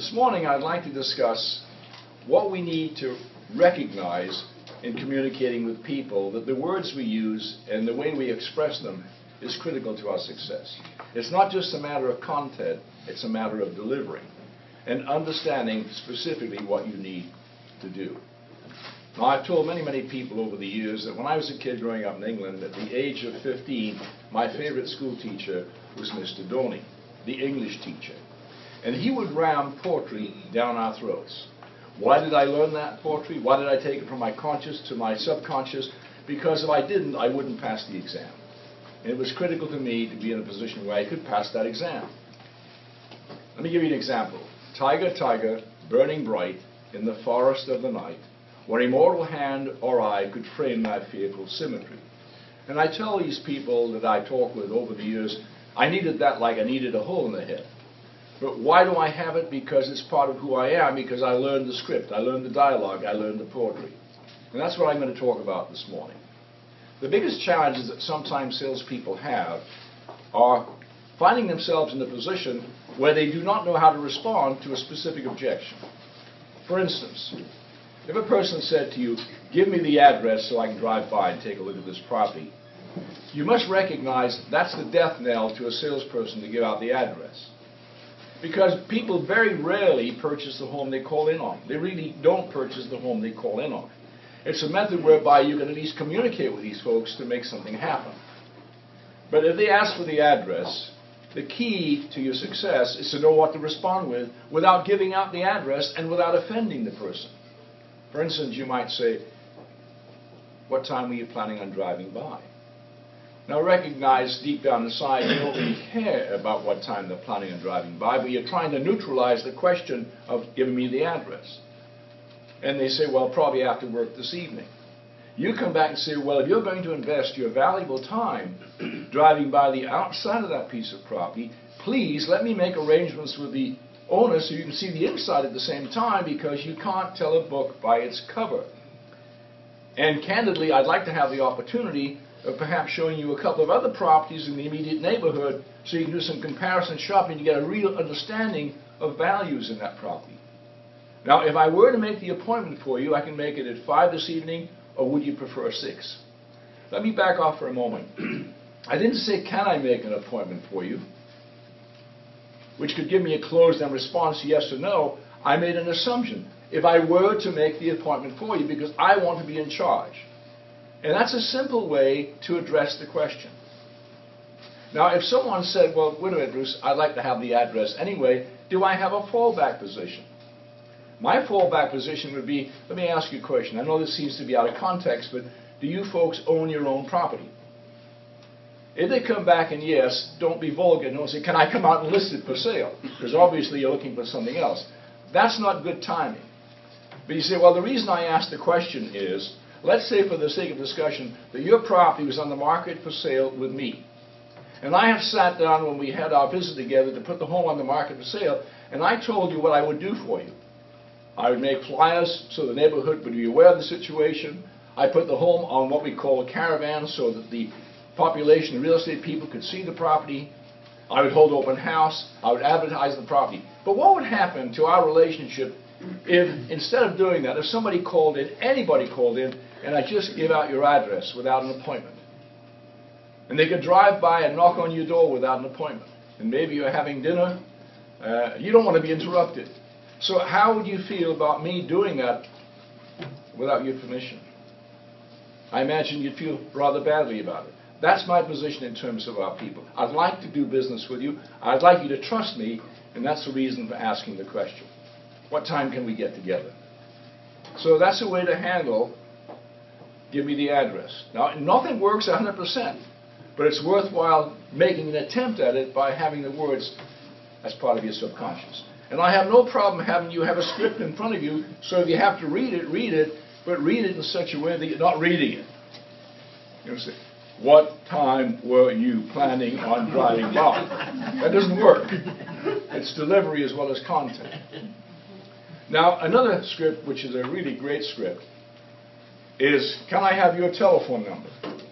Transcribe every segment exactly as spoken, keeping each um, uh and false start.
This morning I'd like to discuss what we need to recognize in communicating with people, that the words we use and the way we express them is critical to our success. It's not just a matter of content, it's a matter of delivering and understanding specifically what you need to do. Now, I've told many, many people over the years that when I was a kid growing up in England, at the age of fifteen, my favorite school teacher was Mister Doney, the English teacher. And he would ram poetry down our throats. Why did I learn that poetry? Why did I take it from my conscious to my subconscious? Because if I didn't, I wouldn't pass the exam. And it was critical to me to be in a position where I could pass that exam. Let me give you an example. Tiger, tiger, burning bright in the forest of the night, where immortal hand or eye could frame that fearful symmetry. And I tell these people that I talk with over the years, I needed that like I needed a hole in the head. But why do I have it? Because it's part of who I am, because I learned the script, I learned the dialogue, I learned the poetry. And that's what I'm going to talk about this morning. The biggest challenges that sometimes salespeople have are finding themselves in a position where they do not know how to respond to a specific objection. For instance, if a person said to you, give me the address so I can drive by and take a look at this property, you must recognize that's the death knell to a salesperson to give out the address. Because people very rarely purchase the home they call in on. They really don't purchase the home they call in on. It's a method whereby you can at least communicate with these folks to make something happen. But if they ask for the address, the key to your success is to know what to respond with without giving out the address and without offending the person. For instance, you might say, what time were you planning on driving by? Now recognize deep down inside you don't really care about what time they're planning on driving by, but you're trying to neutralize the question of giving me the address. And they say, well, probably after work this evening. You come back and say, well, if you're going to invest your valuable time driving by the outside of that piece of property, please let me make arrangements with the owner so you can see the inside at the same time, because you can't tell a book by its cover. And candidly, I'd like to have the opportunity of perhaps showing you a couple of other properties in the immediate neighborhood so you can do some comparison shopping to get a real understanding of values in that property. Now, if I were to make the appointment for you, I can make it at five this evening, or would you prefer six? Let me back off for a moment. I didn't say, can I make an appointment for you, which could give me a closed-end response, yes or no. I made an assumption. If I were to make the appointment for you, because I want to be in charge. And that's a simple way to address the question. Now, if someone said, well, wait a minute, Bruce, I'd like to have the address anyway, do I have a fallback position? My fallback position would be, let me ask you a question. I know this seems to be out of context, but do you folks own your own property? If they come back and yes, don't be vulgar and don't say, can I come out and list it for sale? Because obviously you're looking for something else. That's not good timing. But you say, well, the reason I asked the question is, let's say for the sake of discussion that your property was on the market for sale with me. And I have sat down when we had our visit together to put the home on the market for sale, and I told you what I would do for you. I would make flyers so the neighborhood would be aware of the situation. I put the home on what we call a caravan so that the population, the real estate people could see the property. I would hold open house. I would advertise the property. But what would happen to our relationship if instead of doing that, if somebody called in, anybody called in, and I just give out your address without an appointment? And they could drive by and knock on your door without an appointment. And maybe you're having dinner. Uh, you don't want to be interrupted. So how would you feel about me doing that without your permission? I imagine you'd feel rather badly about it. That's my position in terms of our people. I'd like to do business with you. I'd like you to trust me, and that's the reason for asking the question. What time can we get together? So that's a way to handle, give me the address. Now, nothing works one hundred percent, but it's worthwhile making an attempt at it by having the words as part of your subconscious. And I have no problem having you have a script in front of you, so if you have to read it, read it, but read it in such a way that you're not reading it. You know, say, what time were you planning on driving by? That doesn't work. It's delivery as well as content. Now, another script, which is a really great script, is, can I have your telephone number?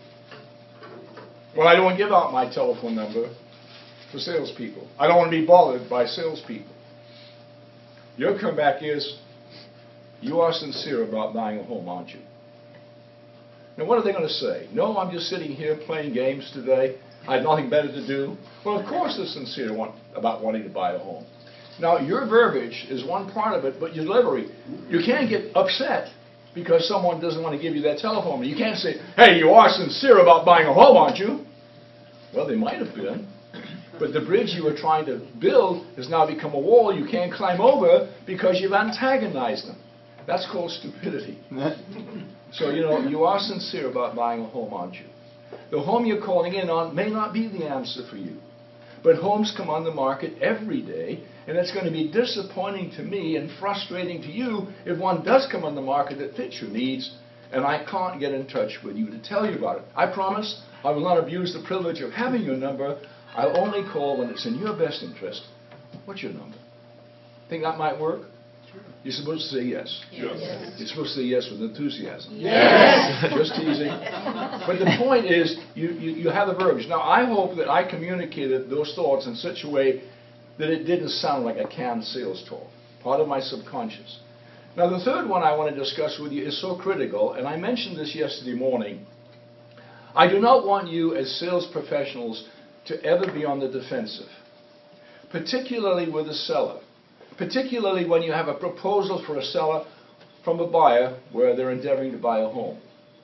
Well, I don't give out my telephone number for salespeople. I don't want to be bothered by salespeople. your comeback is, you are sincere about buying a home, aren't you? Now, what are they going to say? No, I'm just sitting here playing games today. I have nothing better to do. Well, of course they're sincere want, about wanting to buy a home. Now, your verbiage is one part of it, but your delivery, you can't get upset because someone doesn't want to give you that telephone. You can't say, hey, you are sincere about buying a home, aren't you? Well, they might have been. But the bridge you were trying to build has now become a wall you can't climb over because you've antagonized them. That's called stupidity. So, you know, you are sincere about buying a home, aren't you? The home you're calling in on may not be the answer for you. But homes come on the market every day, and it's going to be disappointing to me and frustrating to you if one does come on the market that fits your needs, and I can't get in touch with you to tell you about it. I promise I will not abuse the privilege of having your number. I'll only call when it's in your best interest. What's your number? Think that might work? Sure. You're supposed to say yes. Yes. Yes. You're supposed to say yes with enthusiasm. Yes. Just teasing. But the point is, you, you, you have the verbiage. Now, I hope that I communicated those thoughts in such a way that it didn't sound like a canned sales talk, part of my subconscious. Now, the third one I want to discuss with you is so critical, and I mentioned this yesterday morning. I do not want you as sales professionals to ever be on the defensive, particularly with a seller, particularly when you have a proposal for a seller from a buyer where they're endeavoring to buy a home.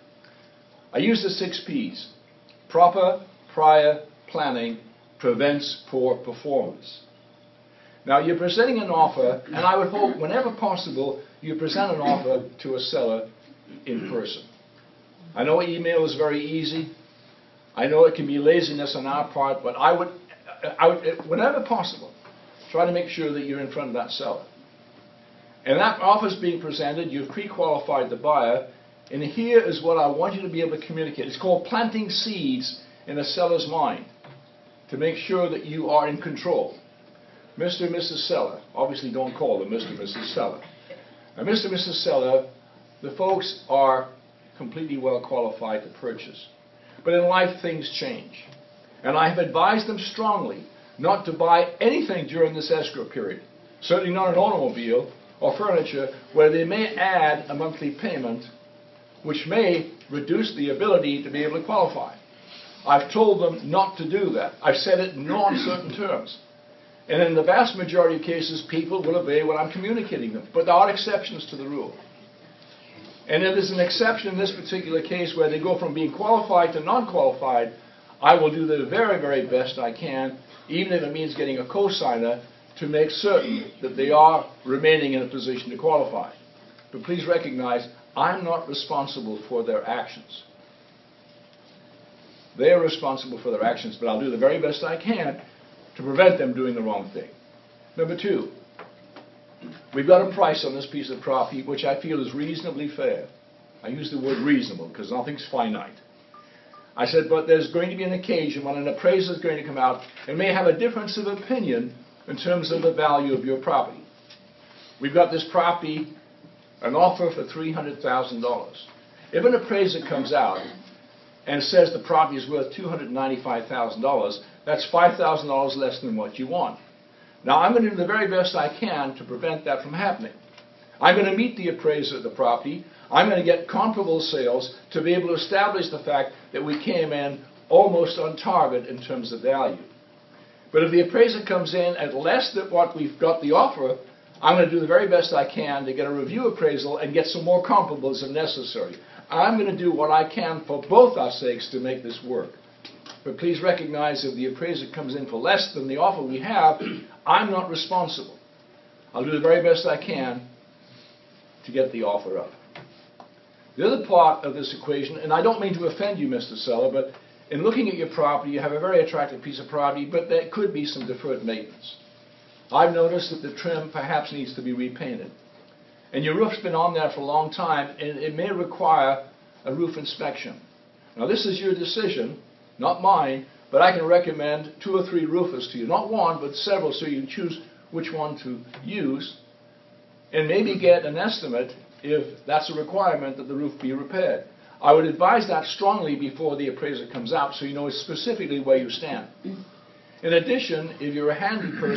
I use the six P's. Proper prior planning prevents poor performance. Now, you're presenting an offer, and I would hope whenever possible you present an offer to a seller in person. I know email is very easy. I know it can be laziness on our part, but I would, I would, whenever possible, try to make sure that you're in front of that seller. And that offer is being presented, you've pre-qualified the buyer, and here is what I want you to be able to communicate. It's called planting seeds in a seller's mind to make sure that you are in control. Mister and Missus Seller, obviously don't call them Mister and Missus Seller. Now, Mister and Missus Seller, the folks are completely well qualified to purchase. But in life, things change. And I have advised them strongly not to buy anything during this escrow period, certainly not an automobile or furniture where they may add a monthly payment which may reduce the ability to be able to qualify. I've told them not to do that. I've said it in no uncertain terms. And in the vast majority of cases, people will obey what I'm communicating them. But there are exceptions to the rule. And if there's an exception in this particular case where they go from being qualified to non-qualified, I will do the very, very best I can, even if it means getting a co-signer, to make certain that they are remaining in a position to qualify. But please recognize, I'm not responsible for their actions. They are responsible for their actions, but I'll do the very best I can to prevent them doing the wrong thing. Number two, we've got a price on this piece of property which I feel is reasonably fair. I use the word reasonable because nothing's finite. I said, but there's going to be an occasion when an appraiser is going to come out and may have a difference of opinion in terms of the value of your property. We've got this property, an offer for three hundred thousand dollars. If an appraiser comes out and says the property is worth two hundred ninety-five thousand dollars, that's five thousand dollars less than what you want. Now, I'm going to do the very best I can to prevent that from happening. I'm going to meet the appraiser of the property. I'm going to get comparable sales to be able to establish the fact that we came in almost on target in terms of value. But if the appraiser comes in at less than what we've got the offer, I'm going to do the very best I can to get a review appraisal and get some more comparables if necessary. I'm going to do what I can for both our sakes to make this work. But please recognize if the appraiser comes in for less than the offer we have, I'm not responsible. I'll do the very best I can to get the offer up. The other part of this equation, and I don't mean to offend you, Mister Seller, but in looking at your property, you have a very attractive piece of property, but there could be some deferred maintenance. I've noticed that the trim perhaps needs to be repainted. And your roof's been on there for a long time, and it may require a roof inspection. Now, this is your decision, not mine, but I can recommend two or three roofers to you. Not one, but several, so you choose which one to use, and maybe get an estimate if that's a requirement that the roof be repaired. I would advise that strongly before the appraiser comes out so you know specifically where you stand. In addition, if you're a handy person,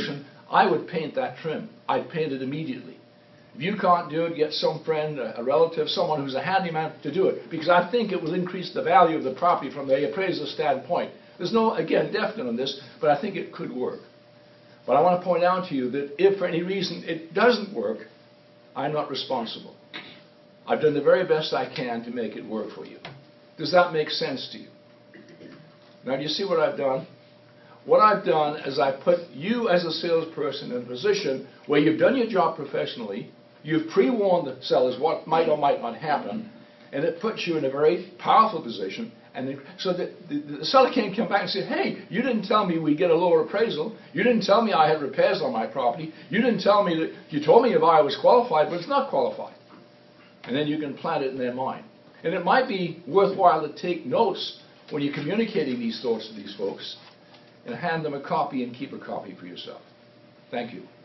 I would paint that trim. I'd paint it immediately. If you can't do it, get some friend, a relative, someone who's a handyman to do it, because I think it will increase the value of the property from the appraiser's standpoint. There's no, again, definite on this, but I think it could work. But I want to point out to you that if for any reason it doesn't work, I'm not responsible. I've done the very best I can to make it work for you. Does that make sense to you? Now, do you see what I've done? What I've done is I've put you as a salesperson in a position where you've done your job professionally, you've pre-warned the sellers what might or might not happen, and it puts you in a very powerful position. And so that the, the seller can't come back and say, hey, you didn't tell me we'd get a lower appraisal. You didn't tell me I had repairs on my property. You didn't tell me that, you told me if I was qualified, but it's not qualified. And then you can plant it in their mind. And it might be worthwhile to take notes when you're communicating these thoughts to these folks and hand them a copy and keep a copy for yourself. Thank you.